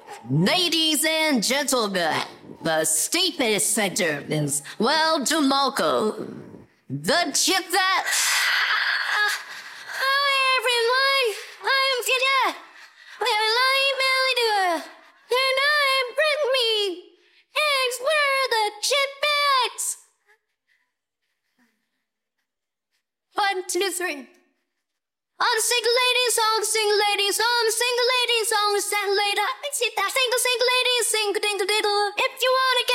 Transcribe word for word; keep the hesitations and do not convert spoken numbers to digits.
Ladies and gentlemen, the Statement Center is well to Malco. The chip that... Hi everyone, I'm Gina. We're lying Melody. And I bring me eggs. Where are the chip bags? One, two, three. I'll sing lady song, sing lady song, sing lady song, sing later. Sing the sing lady, sing ding diddle. If you wanna